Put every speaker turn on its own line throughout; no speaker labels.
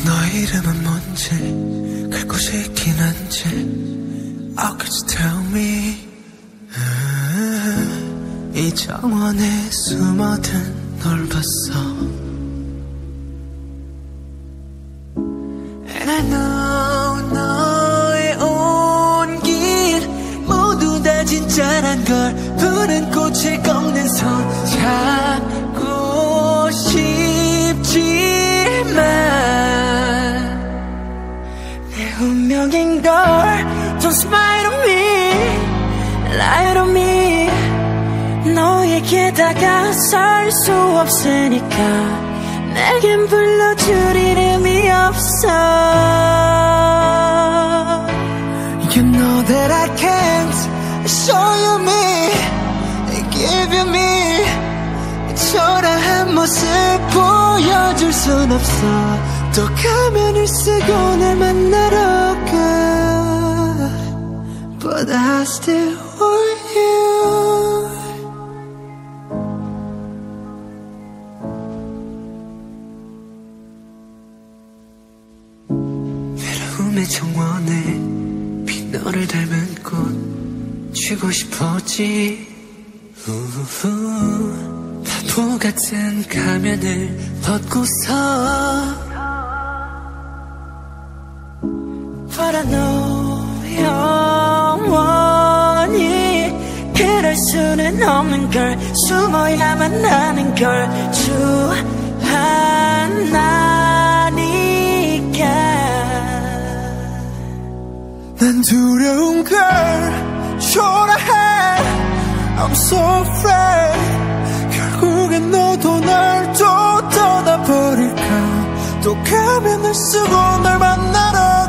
너의 이름은 뭔지 갈 곳이 있긴 한지 Oh could you tell me 이 정원에 숨어든 널 봤어 And I know 너의 온 길 모두 다 진짜란 걸 푸른 꽃을 꺾는 손 잡고 싶지만 내 운명인걸 Don't smile on me Lie on me 너에게 다가설 수 없으니까 내겐 불러줄 이름이 없어 You know that I can't show you me Give you me 초라한 모습 보여줄 순 없어 또 가면을 쓰고 날 만나러 가 But I still want you 외로움의 정원에 빈 너를 닮은 꽃 쥐고 싶었지 바보 같은 가면을 벗고서 But I know 영원히 그럴 수는 없는 걸 숨어야만 하는 걸 주하나니까 난 두려운 걸 초라해 I'm so afraid 결국엔 너도 날 또 떠나버릴까 또 가면을 쓰고 널 만나러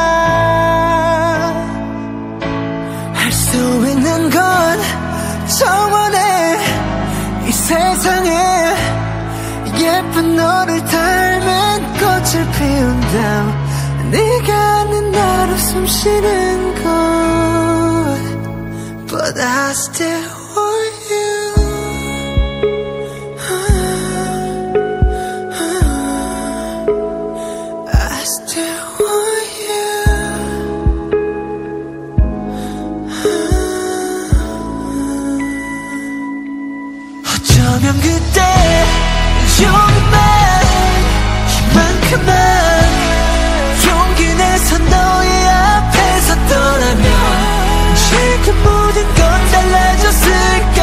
가 할 수 있는 건 정원에 이 세상에 예쁜 너를 닮은 꽃을 피운다 네가 아는 나로 숨 쉬는 곳 But I still want you I still want you 어쩌면 그때 정말 이만큼만 용기 내서 너의 앞에서 떠나면 지금 모든 건 달라졌을까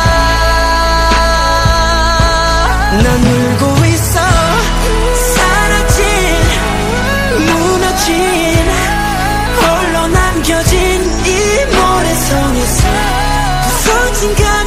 난 울고 있어 사라진 무너진 홀로 남겨진 이 모래성에서 부서진 감